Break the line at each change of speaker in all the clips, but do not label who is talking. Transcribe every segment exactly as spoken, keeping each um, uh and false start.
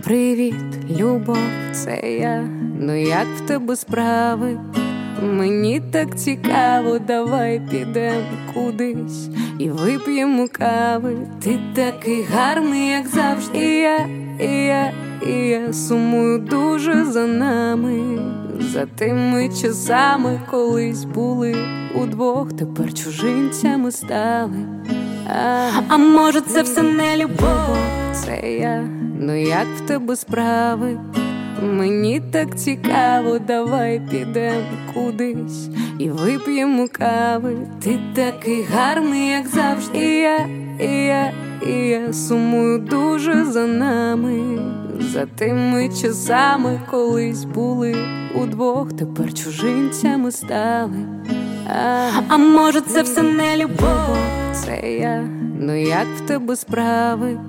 Привіт, любов, це я. Ну як в тебе справи? Мені так цікаво, давай підем кудись і вип'ємо кави. Ти такий гарний, як завжди. І я, і я, і я сумую дуже за нами, за тими часами, колись були удвох, тепер чужинцями стали. А, а може це все не любов? Це я. Ну як в тебе справи? Мені так цікаво, давай підем кудись і вип'ємо кави. Ти такий гарний, як завжди. І я, і я, і я сумую дуже за нами, за тими часами, колись були удвох, тепер чужинцями стали. А, а може це все не любов? Це я. Ну як в тебе справи?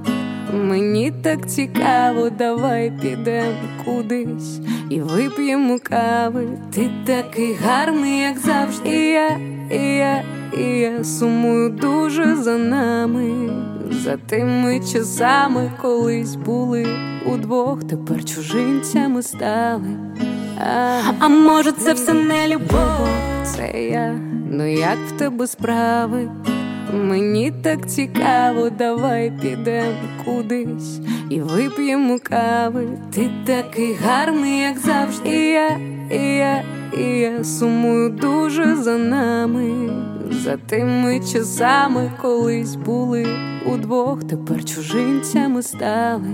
Мені так цікаво, давай підем кудись і вип'ємо кави. Ти такий гарний, як завжди. І я, і я, і я сумую дуже за нами, за тими часами, колись були удвох, тепер чужинцями стали. А, а може це все не любов? Це я. Ну як в тебе справи? Мені так цікаво, давай підем кудись і вип'ємо кави. Ти такий гарний, як завжди. І я, і я, і я сумую дуже за нами, за тими часами, колись були удвох, тепер чужинцями стали.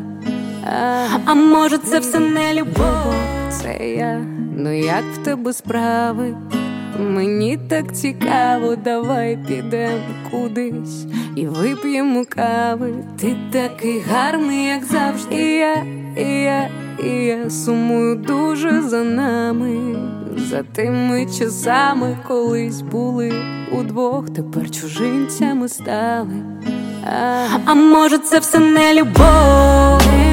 А, а може це все не любов? Це я. Ну як в тебе справи? Мені так цікаво, давай підем кудись і вип'ємо кави. Ти такий гарний, як завжди. І я, і я, і я сумую дуже за нами, за тими часами, колись були удвох, тепер чужинцями стали. А, а може це все не любов?